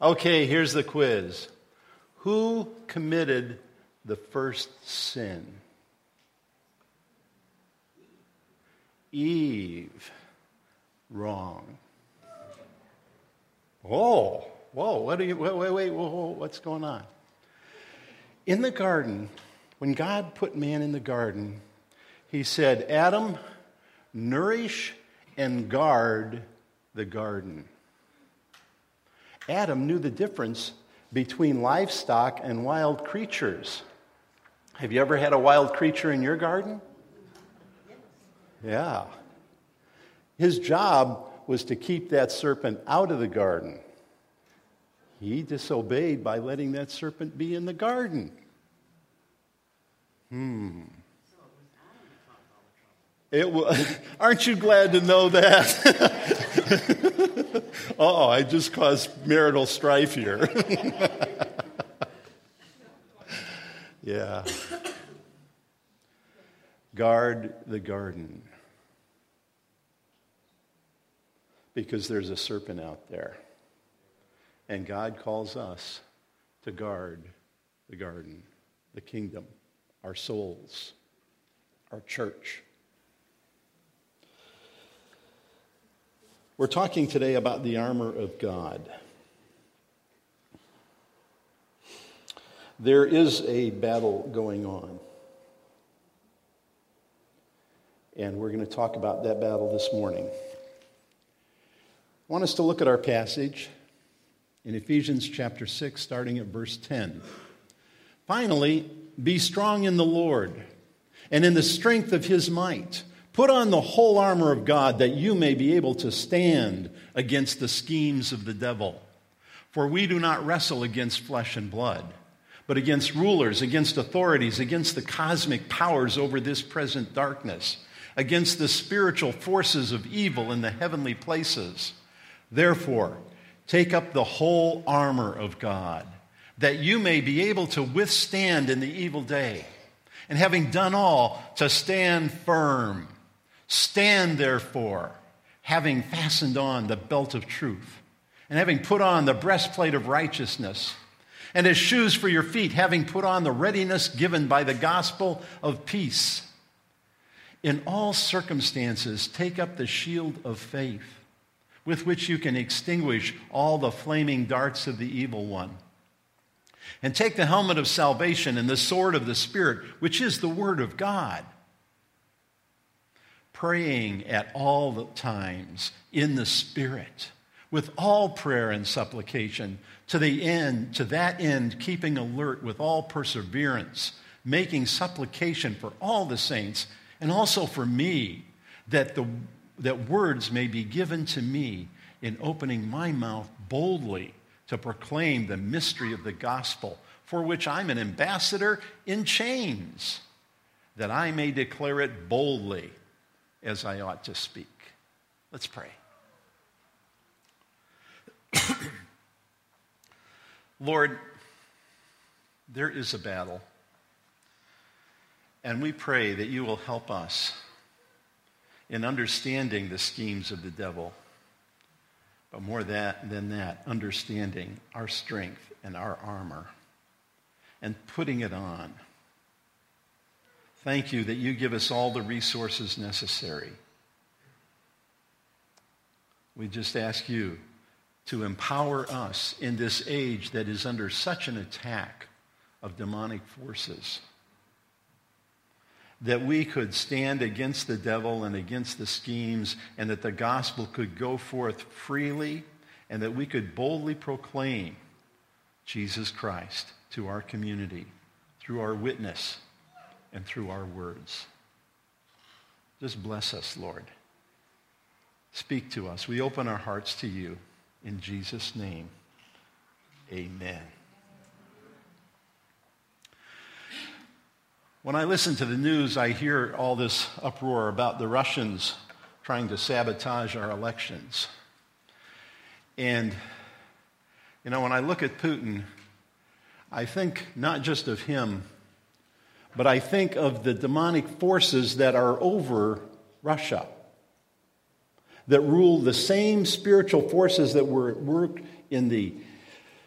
Okay, here's the quiz. Who committed the first sin? Eve. Wrong. Whoa, wait, whoa, what's going on? In the garden, when God put man in the garden, he said, Adam, nourish and guard the garden. Adam knew the difference between livestock and wild creatures. Have you ever had a wild creature in your garden? Yeah. His job was to keep that serpent out of the garden. He disobeyed by letting that serpent be in the garden. Aren't you glad to know that? I just caused marital strife here. Yeah. Guard the garden. Because there's a serpent out there. And God calls us to guard the garden, the kingdom, our souls, our church. We're talking today about the armor of God. There is a battle going on. And we're going to talk about that battle this morning. I want us to look at our passage in Ephesians chapter 6, starting at verse 10. Finally, be strong in the Lord and in the strength of his might. Put on the whole armor of God that you may be able to stand against the schemes of the devil. For we do not wrestle against flesh and blood, but against rulers, against authorities, against the cosmic powers over this present darkness, against the spiritual forces of evil in the heavenly places. Therefore, take up the whole armor of God, that you may be able to withstand in the evil day. And having done all, to stand firm. Stand therefore, having fastened on the belt of truth, and having put on the breastplate of righteousness, and as shoes for your feet, having put on the readiness given by the gospel of peace. In all circumstances, take up the shield of faith, with which you can extinguish all the flaming darts of the evil one. And take the helmet of salvation and the sword of the Spirit, which is the word of God. Praying at all the times in the Spirit, with all prayer and supplication, to that end, keeping alert with all perseverance, making supplication for all the saints, and also for me, that words may be given to me in opening my mouth boldly to proclaim the mystery of the gospel, for which I'm an ambassador in chains, that I may declare it boldly as I ought to speak. Let's pray. Lord, there is a battle, and we pray that you will help us in understanding the schemes of the devil, but more than that, understanding our strength and our armor and putting it on. Thank you that you give us all the resources necessary. We just ask you to empower us in this age that is under such an attack of demonic forces, that we could stand against the devil and against the schemes, and that the gospel could go forth freely, and that we could boldly proclaim Jesus Christ to our community through our witness and through our words. Just bless us, Lord. Speak to us. We open our hearts to you. In Jesus' name, amen. When I listen to the news, I hear all this uproar about the Russians trying to sabotage our elections. And, when I look at Putin, I think not just of him, but I think of the demonic forces that are over Russia, that rule the same spiritual forces that were at work in the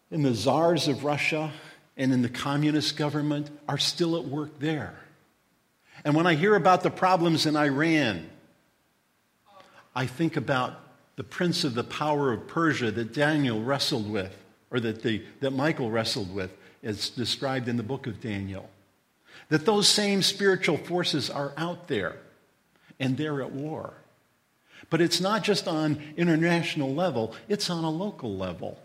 and the czars of Russia and in the communist government are still at work there. And when I hear about the problems in Iran, I think about the prince of the power of Persia that Daniel wrestled with, or that Michael wrestled with, as described in the book of Daniel. That those same spiritual forces are out there, and they're at war. But it's not just on international level, it's on a local level.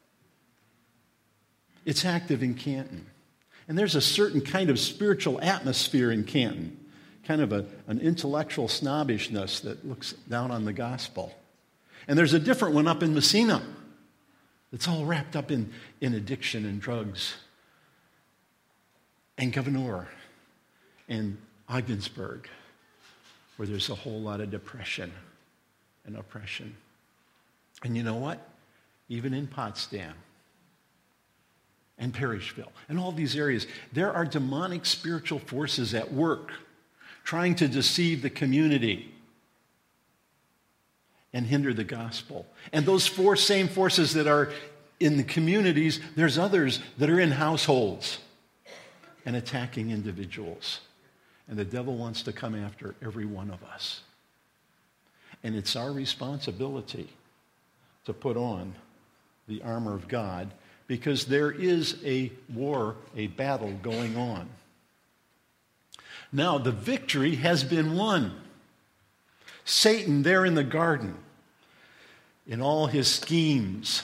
It's active in Canton. And there's a certain kind of spiritual atmosphere in Canton, kind of an intellectual snobbishness that looks down on the gospel. And there's a different one up in Messina. It's all wrapped up in addiction and drugs and Gouverneur and Ogdensburg, where there's a whole lot of depression and oppression. And you know what? Even in Potsdam and Parishville and all these areas, there are demonic spiritual forces at work trying to deceive the community and hinder the gospel. And those same forces that are in the communities, there's others that are in households and attacking individuals. And the devil wants to come after every one of us. And it's our responsibility to put on the armor of God, because there is a war, a battle going on. Now, the victory has been won. Satan, there in the garden, in all his schemes,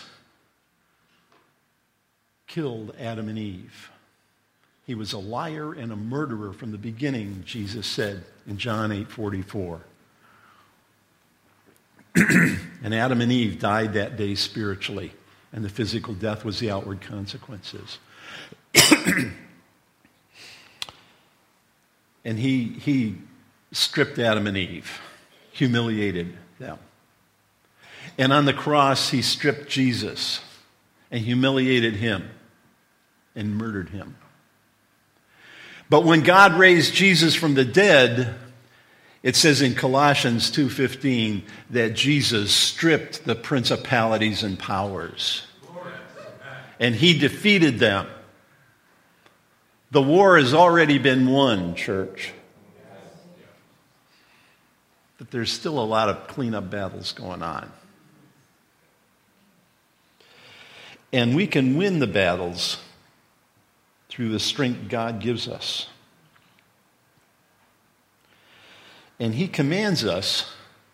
killed Adam and Eve. He was a liar and a murderer from the beginning, Jesus said in John 8:44. And Adam and Eve died that day spiritually, and the physical death was the outward consequences. And he stripped Adam and Eve, humiliated them. And on the cross, he stripped Jesus and humiliated him and murdered him. But when God raised Jesus from the dead, it says in Colossians 2:15 that Jesus stripped the principalities and powers. And he defeated them. The war has already been won, church. But there's still a lot of cleanup battles going on. And we can win the battles through the strength God gives us. And he commands us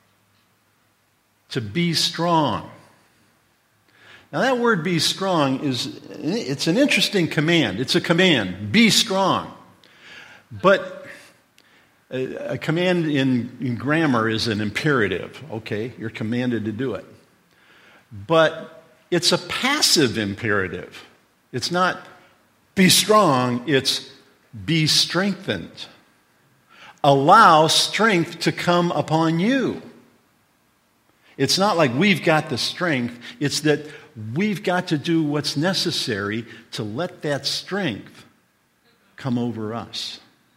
to be strong. Now that word be strong it's an interesting command. It's a command. Be strong. But a command in grammar is an imperative. Okay, you're commanded to do it. But it's a passive imperative. It's not be strong, it's be strengthened. Allow strength to come upon you. It's not like we've got the strength. It's that we've got to do what's necessary to let that strength come over us.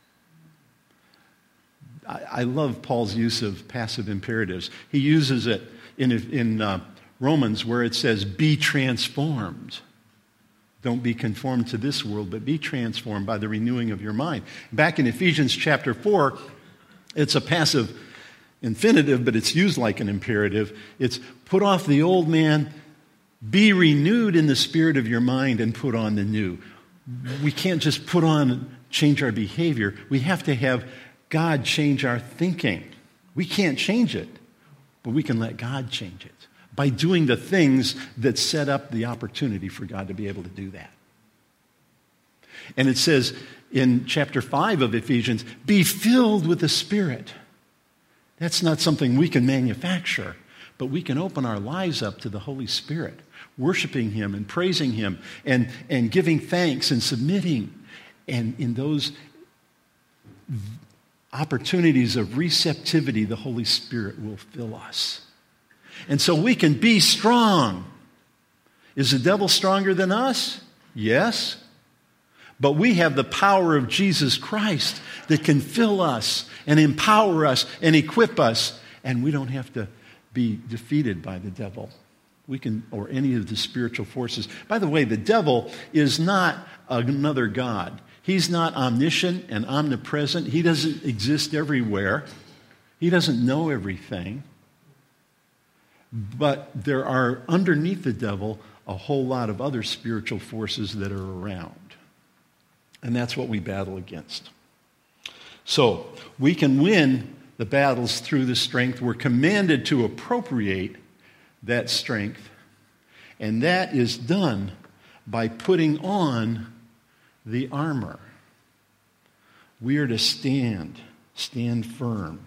I love Paul's use of passive imperatives. He uses it in Romans where it says, be transformed. Don't be conformed to this world, but be transformed by the renewing of your mind. Back in Ephesians chapter 4, it's a passive infinitive, but it's used like an imperative. It's put off the old man, be renewed in the spirit of your mind, and put on the new. We can't just change our behavior. We have to have God change our thinking. We can't change it, but we can let God change it by doing the things that set up the opportunity for God to be able to do that. And it says in chapter 5 of Ephesians, be filled with the Spirit. That's not something we can manufacture, but we can open our lives up to the Holy Spirit, worshiping Him and praising Him and giving thanks and submitting. And in those opportunities of receptivity, the Holy Spirit will fill us. And so we can be strong. Is the devil stronger than us? Yes. But we have the power of Jesus Christ that can fill us and empower us and equip us. And we don't have to be defeated by the devil. or any of the spiritual forces. By the way, the devil is not another God. He's not omniscient and omnipresent. He doesn't exist everywhere. He doesn't know everything. But there are, underneath the devil, a whole lot of other spiritual forces that are around. And that's what we battle against. So, we can win the battles through the strength. We're commanded to appropriate that strength. And that is done by putting on the armor. We are to stand firm.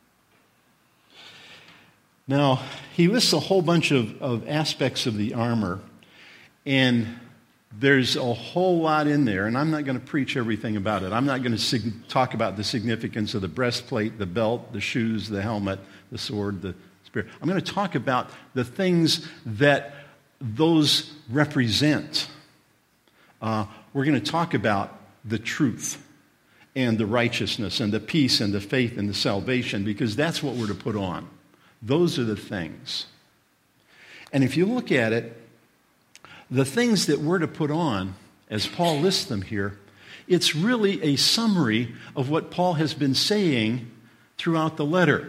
Now, he lists a whole bunch of aspects of the armor, and there's a whole lot in there, and I'm not going to preach everything about it. I'm not going to talk about the significance of the breastplate, the belt, the shoes, the helmet, the sword, the spear. I'm going to talk about the things that those represent. We're going to talk about the truth and the righteousness and the peace and the faith and the salvation, because that's what we're to put on. Those are the things. And if you look at it, the things that we're to put on, as Paul lists them here, it's really a summary of what Paul has been saying throughout the letter.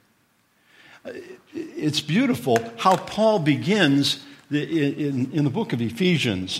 It's beautiful how Paul begins in the book of Ephesians.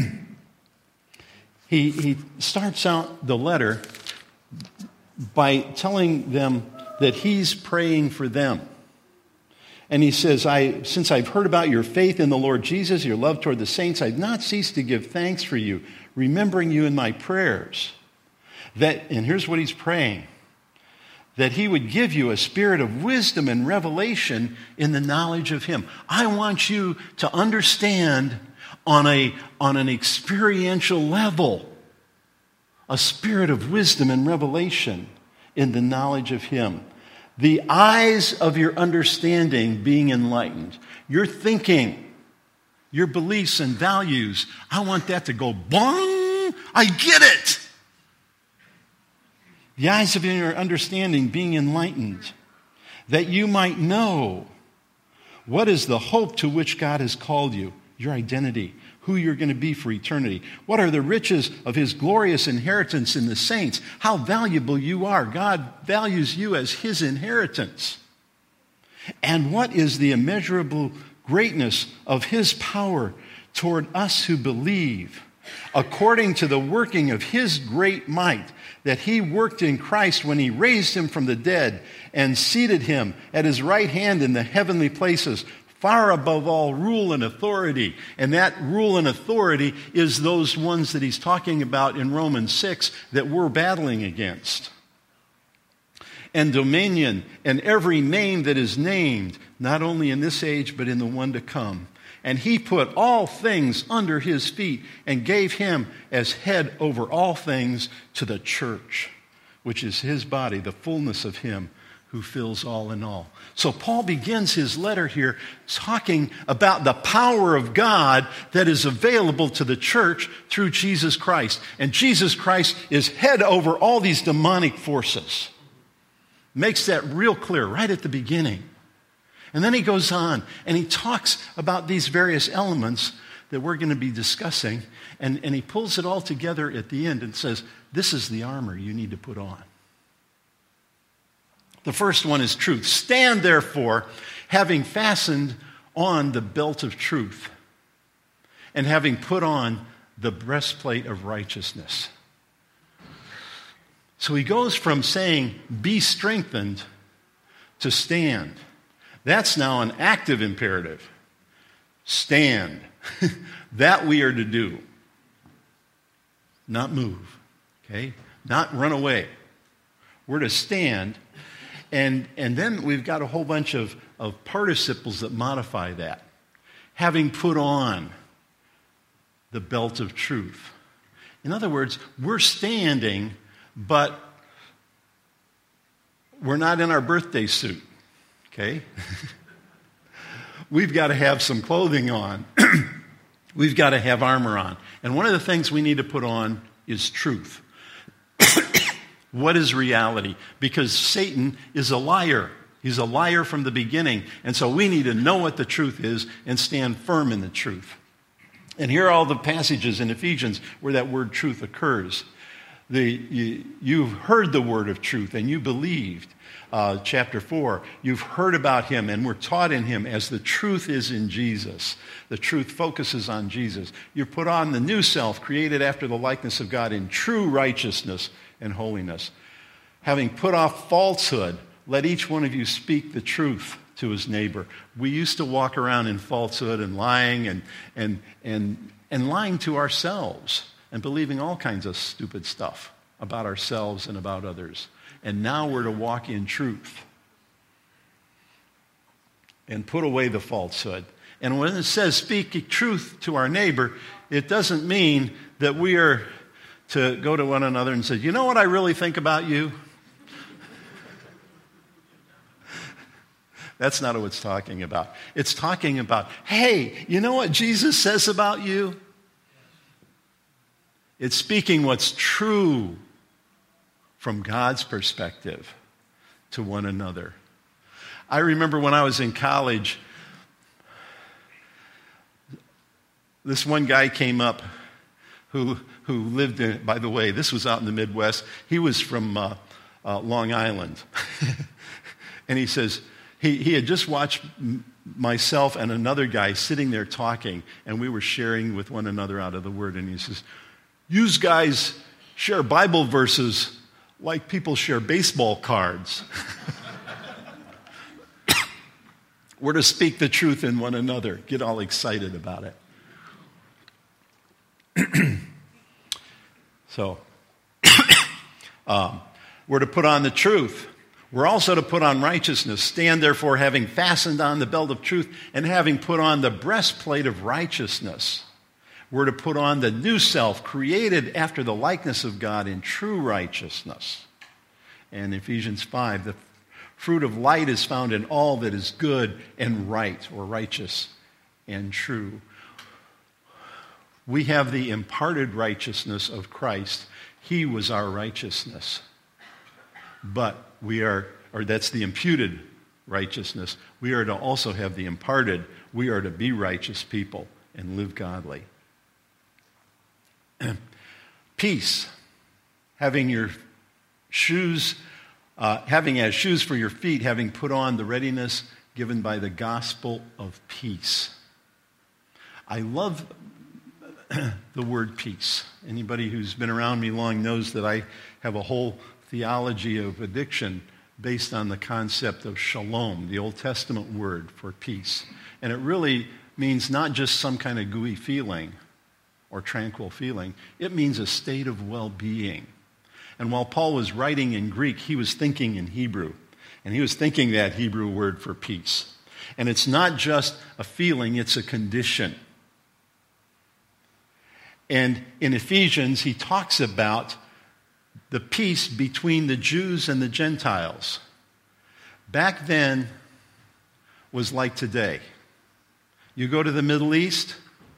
He starts out the letter by telling them that he's praying for them. And he says, since I've heard about your faith in the Lord Jesus, your love toward the saints, I've not ceased to give thanks for you, remembering you in my prayers. And here's what he's praying: that he would give you a spirit of wisdom and revelation in the knowledge of him. I want you to understand on an experiential level a spirit of wisdom and revelation in the knowledge of him. The eyes of your understanding being enlightened. Your thinking, your beliefs and values, I want that to go bong! I get it! The eyes of your understanding being enlightened, that you might know what is the hope to which God has called you, your identity, who you're going to be for eternity. What are the riches of his glorious inheritance in the saints? How valuable you are. God values you as his inheritance. And what is the immeasurable greatness of his power toward us who believe, according to the working of his great might, that he worked in Christ when he raised him from the dead and seated him at his right hand in the heavenly places, far above all rule and authority. And that rule and authority is those ones that he's talking about in Romans 6 that we're battling against. And dominion and every name that is named, not only in this age but in the one to come. And he put all things under his feet and gave him as head over all things to the church, which is his body, the fullness of him who fills all in all. So Paul begins his letter here talking about the power of God that is available to the church through Jesus Christ. And Jesus Christ is head over all these demonic forces. Makes that real clear right at the beginning. And then he goes on and he talks about these various elements that we're going to be discussing. And he pulls it all together at the end and says, this is the armor you need to put on. The first one is truth. Stand, therefore, having fastened on the belt of truth and having put on the breastplate of righteousness. So he goes from saying, be strengthened, to stand. That's now an active imperative. Stand. That we are to do. Not move. Okay? Not run away. We're to stand. And then we've got a whole bunch of participles that modify that. Having put on the belt of truth. In other words, we're standing, but we're not in our birthday suit. Okay? We've got to have some clothing on. We've got to have armor on. And one of the things we need to put on is truth. What is reality? Because Satan is a liar. He's a liar from the beginning. And so we need to know what the truth is and stand firm in the truth. And here are all the passages in Ephesians where that word truth occurs. You've heard the word of truth and you believed. Chapter 4, you've heard about him and were taught in him as the truth is in Jesus. The truth focuses on Jesus. You put on the new self created after the likeness of God in true righteousness and holiness. Having put off falsehood, let each one of you speak the truth to his neighbor. We used to walk around in falsehood and lying and lying to ourselves and believing all kinds of stupid stuff about ourselves and about others. And now we're to walk in truth and put away the falsehood. And when it says speak truth to our neighbor, it doesn't mean that we are to go to one another and say, you know what I really think about you? That's not what it's talking about. It's talking about, hey, you know what Jesus says about you? It's speaking what's true from God's perspective to one another. I remember when I was in college, this one guy came up who lived in, by the way, this was out in the Midwest. He was from Long Island. And he says, he had just watched myself and another guy sitting there talking, and we were sharing with one another out of the Word. And he says, you guys share Bible verses like people share baseball cards. We're to speak the truth in one another. Get all excited about it. So, we're to put on the truth. We're also to put on righteousness. Stand therefore, having fastened on the belt of truth and having put on the breastplate of righteousness. We're to put on the new self, created after the likeness of God in true righteousness. And Ephesians 5, the fruit of light is found in all that is good and right, or righteous and true. We have the imparted righteousness of Christ. He was our righteousness. But we are, or that's the imputed righteousness. We are to also have the imparted. We are to be righteous people and live godly. Peace, having your shoes, having as shoes for your feet, having put on the readiness given by the gospel of peace. I love the word peace. Anybody who's been around me long knows that I have a whole theology of addiction based on the concept of shalom, the Old Testament word for peace. And it really means not just some kind of gooey feeling or tranquil feeling. It means a state of well-being. And while Paul was writing in Greek, he was thinking in Hebrew. And he was thinking that Hebrew word for peace. And it's not just a feeling, it's a condition. And in Ephesians, he talks about the peace between the Jews and the Gentiles. Back then was like today. You go to the Middle East,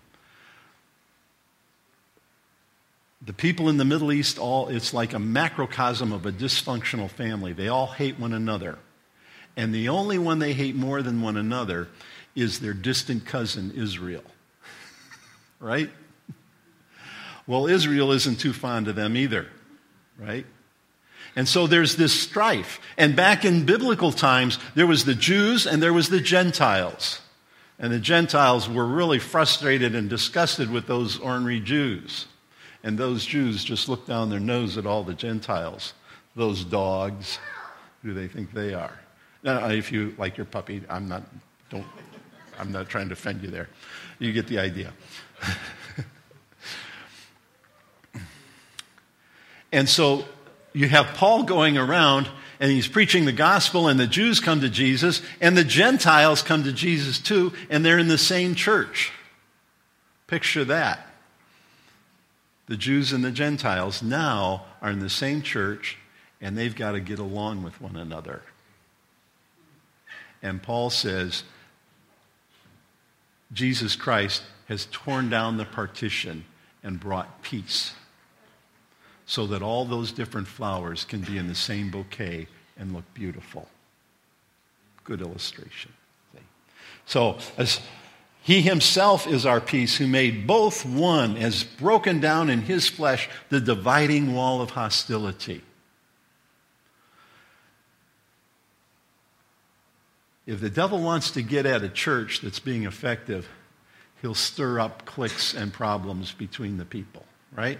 the people in the Middle East, it's like a macrocosm of a dysfunctional family. They all hate one another. And the only one they hate more than one another is their distant cousin, Israel. Right? Well, Israel isn't too fond of them either. Right? And so there's this strife. And back in biblical times, there was the Jews and there was the Gentiles. And the Gentiles were really frustrated and disgusted with those ornery Jews. And those Jews just looked down their nose at all the Gentiles. Those dogs, who they think they are. Now, if you like your puppy, I'm not trying to offend you there. You get the idea. And so you have Paul going around, and he's preaching the gospel, and the Jews come to Jesus, and the Gentiles come to Jesus too, and they're in the same church. Picture that. The Jews and the Gentiles now are in the same church, and they've got to get along with one another. And Paul says, Jesus Christ has torn down the partition and brought peace, so that all those different flowers can be in the same bouquet and look beautiful. Good illustration. So, as he himself is our peace, who made both one, has broken down in his flesh the dividing wall of hostility. If the devil wants to get at a church that's being effective, he'll stir up cliques and problems between the people, right?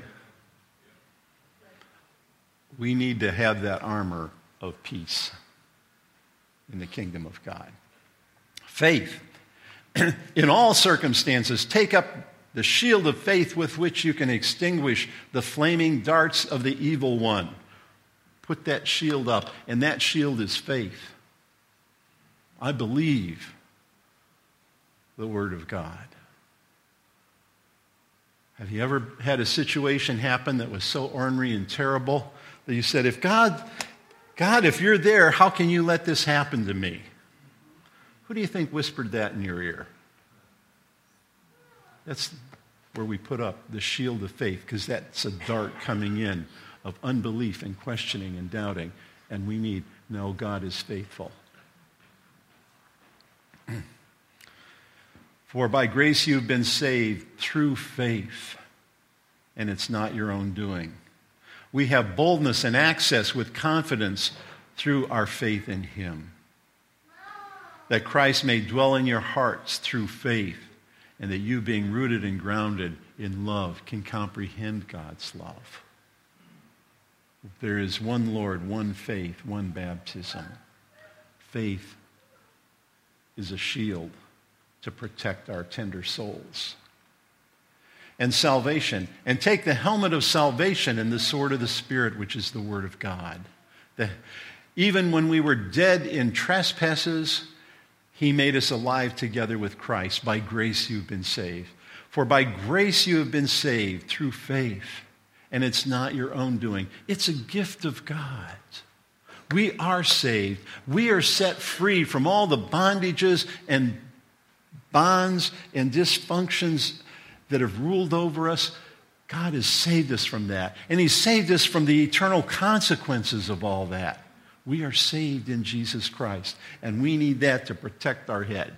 We need to have that armor of peace in the kingdom of God. Faith. In all circumstances, take up the shield of faith with which you can extinguish the flaming darts of the evil one. Put that shield up, and that shield is faith. I believe the Word of God. Have you ever had a situation happen that was so ornery and terrible that you said, God, if you're there, how can you let this happen to me? Who do you think whispered that in your ear? That's where we put up the shield of faith, because that's a dart coming in of unbelief and questioning and doubting. And we need, no, God is faithful. For by grace you've been saved through faith, and it's not your own doing. We have boldness and access with confidence through our faith in him, that Christ may dwell in your hearts through faith, and that you, being rooted and grounded in love, can comprehend God's love. There is one Lord, one faith, one baptism. Faith is a shield to protect our tender souls. And salvation. And take the helmet of salvation and the sword of the Spirit, which is the Word of God. Even when we were dead in trespasses, he made us alive together with Christ. By grace you've been saved. For by grace you have been saved through faith. And it's not your own doing. It's a gift of God. We are saved. We are set free from all the bondages and bonds and dysfunctions that have ruled over us. God has saved us from that. And he's saved us from the eternal consequences of all that. We are saved in Jesus Christ, and we need that to protect our head.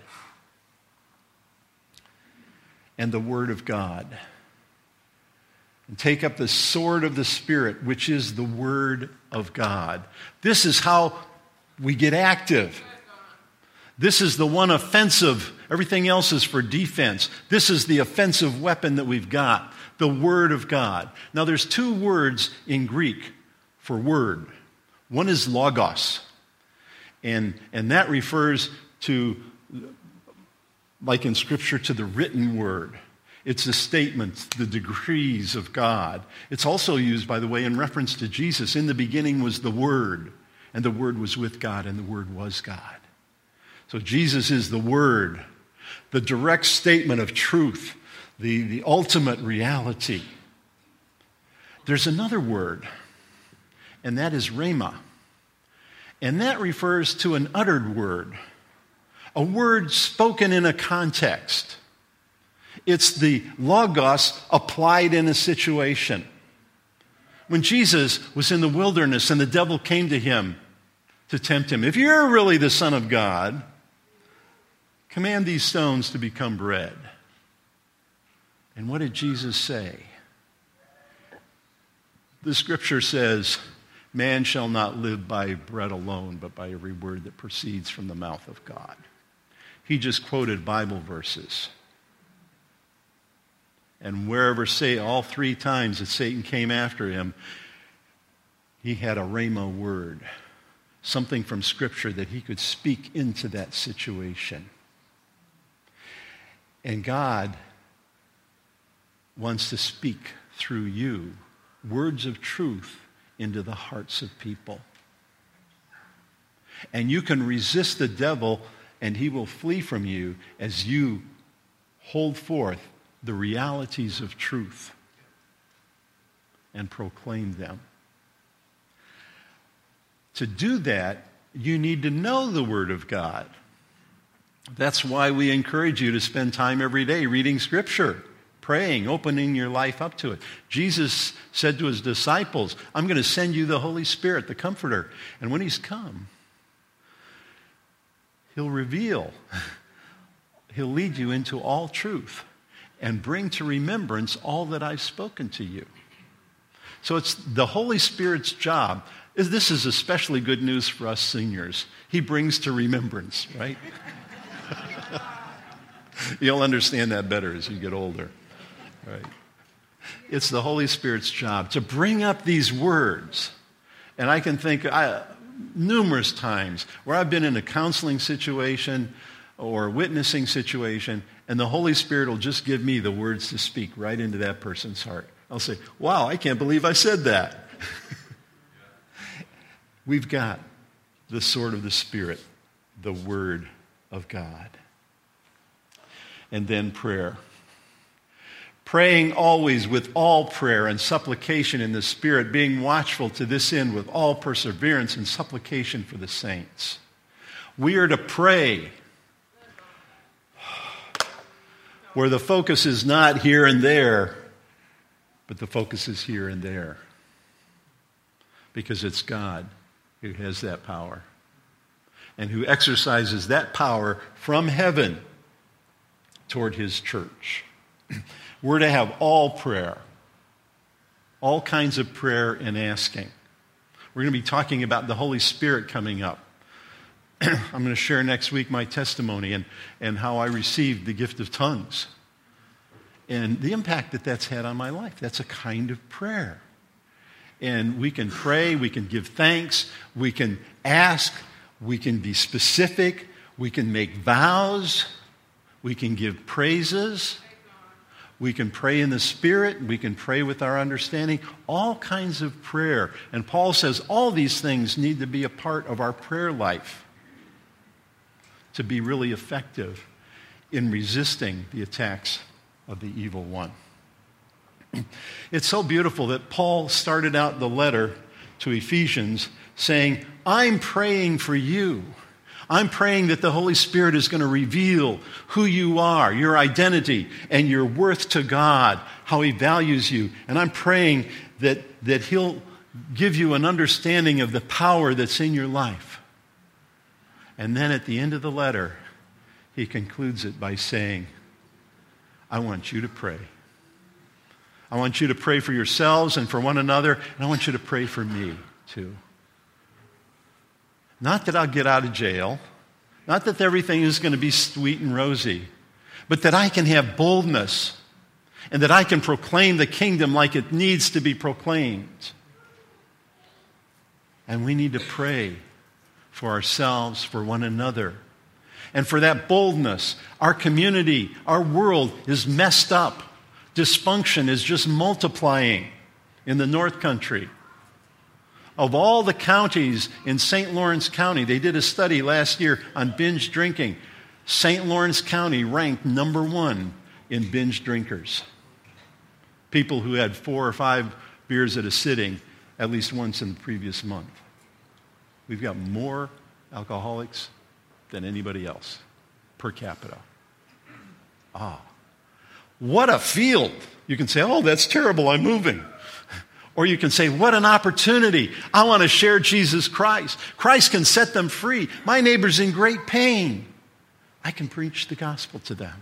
And the Word of God. And take up the sword of the Spirit, which is the Word of God. This is how we get active. This is the one offensive. Everything else is for defense. This is the offensive weapon that we've got, the Word of God. Now, there's two words in Greek for word. One is logos, and that refers to, like in Scripture, to the written word. It's the statements, the decrees of God. It's also used, by the way, in reference to Jesus. In the beginning was the Word, and the Word was with God, and the Word was God. So Jesus is the Word, the direct statement of truth, the ultimate reality. There's another word, and that is rhema. And that refers to an uttered word, a word spoken in a context. It's the logos applied in a situation. When Jesus was in the wilderness and the devil came to him to tempt him, if you're really the Son of God, command these stones to become bread. And what did Jesus say? The Scripture says, man shall not live by bread alone, but by every word that proceeds from the mouth of God. He just quoted Bible verses. And wherever, say, all three times that Satan came after him, he had a rhema word, something from Scripture that he could speak into that situation. And God wants to speak through you words of truth into the hearts of people. And you can resist the devil, and he will flee from you as you hold forth the realities of truth and proclaim them. To do that, you need to know the Word of God. That's why we encourage you to spend time every day reading Scripture, praying, opening your life up to it. Jesus said to his disciples, I'm going to send you the Holy Spirit, the Comforter. And when he's come, He'll reveal. He'll lead you into all truth and bring to remembrance all that I've spoken to you. So it's the Holy Spirit's job. This is especially good news for us seniors. He brings to remembrance, right? You'll understand that better as you get older, right? It's the Holy Spirit's job to bring up these words. And I can think numerous times where I've been in a counseling situation or a witnessing situation, and the Holy Spirit will just give me the words to speak right into that person's heart. I'll say, wow, I can't believe I said that. We've got the sword of the Spirit, the Word of God. And then prayer. Praying always with all prayer and supplication in the Spirit, being watchful to this end with all perseverance and supplication for the saints. We are to pray where the focus is not here and there, but the focus is here and there. Because it's God who has that power and who exercises that power from heaven toward his church. We're to have all prayer, all kinds of prayer and asking. We're going to be talking about the Holy Spirit coming up. I'm going to share next week my testimony and how I received the gift of tongues and the impact that that's had on my life. That's a kind of prayer. And we can pray, we can give thanks, we can ask, we can be specific, we can make vows, we can give praises, we can pray in the Spirit, we can pray with our understanding, all kinds of prayer. And Paul says all these things need to be a part of our prayer life to be really effective in resisting the attacks of the evil one. It's so beautiful that Paul started out the letter to Ephesians saying, I'm praying for you. I'm praying that the Holy Spirit is going to reveal who you are, your identity, and your worth to God, how he values you. And I'm praying that he'll give you an understanding of the power that's in your life. And then at the end of the letter, he concludes it by saying, I want you to pray. I want you to pray for yourselves and for one another, and I want you to pray for me too. Not that I'll get out of jail, not that everything is going to be sweet and rosy, but that I can have boldness and that I can proclaim the kingdom like it needs to be proclaimed. And we need to pray for ourselves, for one another. And for that boldness, our community, our world is messed up. Dysfunction is just multiplying in the North Country. Of all the counties in St. Lawrence County, they did a study last year on binge drinking. St. Lawrence County ranked number 1 in binge drinkers. People who had 4 or 5 beers at a sitting at least once in the previous month. We've got more alcoholics than anybody else per capita. What a field. You can say, oh, that's terrible, I'm moving. Or you can say, what an opportunity. I want to share Jesus Christ. Christ can set them free. My neighbor's in great pain. I can preach the gospel to them.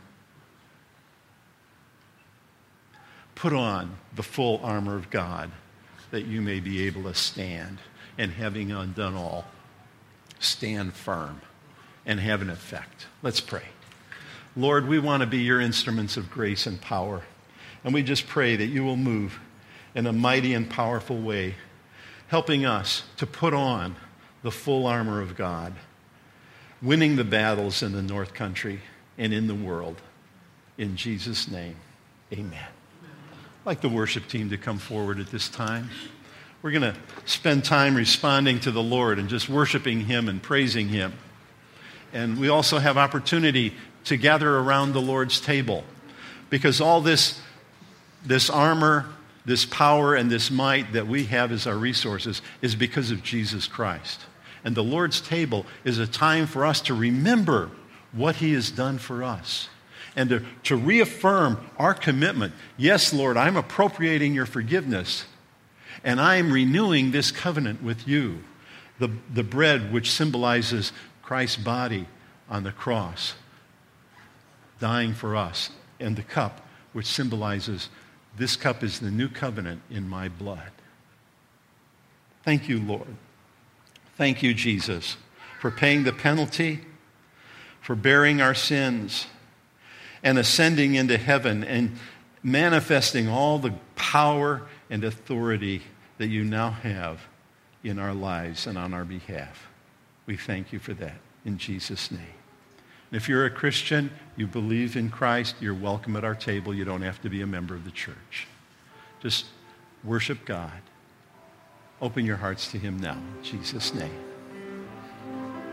Put on the full armor of God that you may be able to stand, and having undone all, stand firm and have an effect. Let's pray. Lord, we want to be your instruments of grace and power. And we just pray that you will move in a mighty and powerful way, helping us to put on the full armor of God, winning the battles in the North Country and in the world. In Jesus' name, amen. I'd like the worship team to come forward at this time. We're going to spend time responding to the Lord and just worshiping him and praising him. And we also have opportunity to gather around the Lord's table, because all this armor, this power, and this might that we have as our resources is because of Jesus Christ. And the Lord's table is a time for us to remember what he has done for us and to reaffirm our commitment. Yes, Lord, I'm appropriating your forgiveness, and I'm renewing this covenant with you. The bread, which symbolizes Christ's body on the cross, dying for us, and the cup, which symbolizes this cup is the new covenant in my blood. Thank you, Lord. Thank you, Jesus, for paying the penalty, for bearing our sins, and ascending into heaven and manifesting all the power and authority that you now have in our lives and on our behalf. We thank you for that in Jesus' name. And if you're a Christian, you believe in Christ, you're welcome at our table. You don't have to be a member of the church. Just worship God. Open your hearts to him now in Jesus' name.